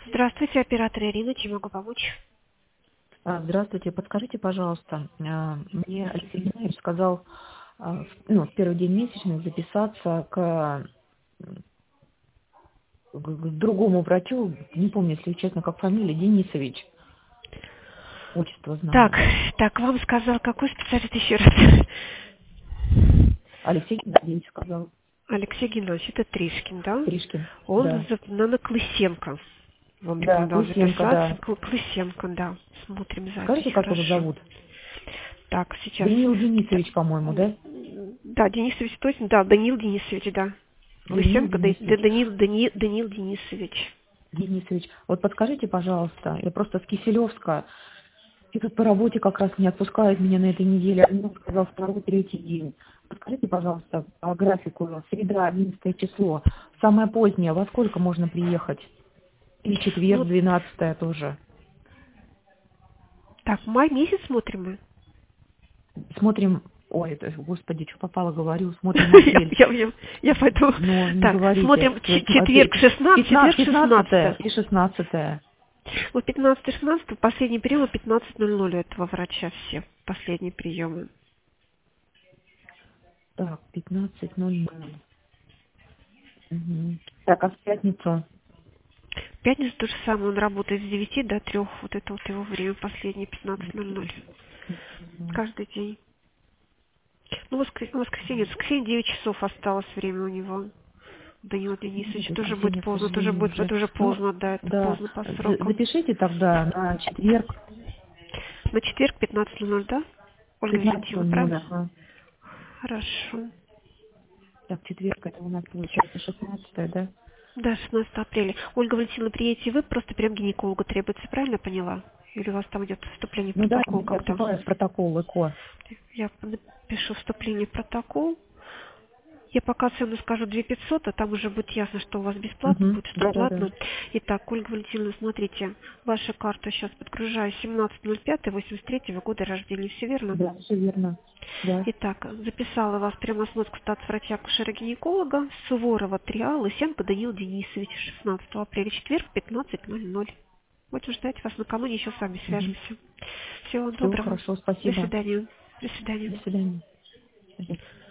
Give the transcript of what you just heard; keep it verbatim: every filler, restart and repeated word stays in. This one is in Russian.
Здравствуйте, оператор Ирина, чем могу помочь? А, Здравствуйте, подскажите, пожалуйста, а, мне Алексей Геннадьевич сказал, а, в- ну, в первый день месячных записаться к, м, к- к другому врачу, не помню, если честно, как фамилия, Денисович, отчество Так, знаю. так, вам сказал, какой специалист еще раз? Алексей Геннадьевич сказал, Алексей Геннадьевич, это Тришкин, да? Тришкин, Он да. за- на на Клысенко. Вам Да, рекомендовал Лысенко, записаться. да. Кл- Клысенко, да. Смотрим запись, Скажите, как его хорошо. зовут? Так, сейчас. Даниил Так, Денисович, по-моему, да? м, Да, Денисович точно, да, Данил Денисович, да. Даниил Лысенко, Да- Да- Денисович. Данил, Дани- Данил Денисович. Денисович, вот подскажите, пожалуйста, я просто с Киселевска. И тут по работе как раз не отпускают меня на этой неделе. Он сказал второй, третий день. Подскажите, пожалуйста, по графику, среда, одиннадцатое число. Самое позднее, во сколько можно приехать? Или четверг, Ну, двенадцатое тоже. так, май месяц смотрим мы. Смотрим, ой, это, господи, что попало, говорю, смотрим апрель. Я, я, я пойду. Но не Так, говорите. смотрим То ч- есть, а, четверг пи- шестнадцатое, четверг пятнадцатое, пятнадцатое шестнадцатое. и шестнадцатое. Вот пятнадцатое шестнадцатое последний прием пятнадцать ноль ноль у этого врача все последние приемы. Так, пятнадцать ноль ноль. Мгм. Так, а в пятницу? В пятницу то же самое, он работает с девяти до трех, вот это вот его время последнее пятнадцать ноль ноль. Мгм. Каждый день. Ну, воскрес... ну, воскресенье, воскресенье девять часов осталось время у него. Данила В Денисович, тоже будет воскресенье, к поздно, тоже сожалению, будет, уже. это уже Ну, поздно, да, это да, поздно по за- срокам. запишите тогда на четверг, На четверг пятнадцать ноль ноль, да? Ольга пятнадцать Валентиновна, ноль ноль, правильно? ага. Хорошо. Так, четверг, это у нас получается шестнадцатое, да? Да, шестнадцатое апреля. Ольга Валентиновна, приедете вы, просто прям гинеколога требуется, правильно я поняла? Или у вас там идет вступление в Ну да, протокол я когда? вступаю в протокол ЭКО. Я напишу вступление в протокол. Я пока цену скажу две тысячи пятьсот, а там уже будет ясно, что у вас бесплатно Угу. будет, что Да, да, да. платно. Итак, Ольга Валентиновна, смотрите, ваша карта сейчас подгружаю семнадцатое ноль пятое восемьдесят третьего года рождения, все верно? Да, все верно. Да. Итак, записала вас прямо с мозга статс-врача акушера-гинеколога Суворова три А, Лысенко Данил Денисович, шестнадцатого апреля, четверг, пятнадцать ноль ноль. Будем ждать вас накануне, еще с вами Угу. свяжемся. Всего Все доброго. хорошо, До спасибо. свидания. До свидания. До свидания.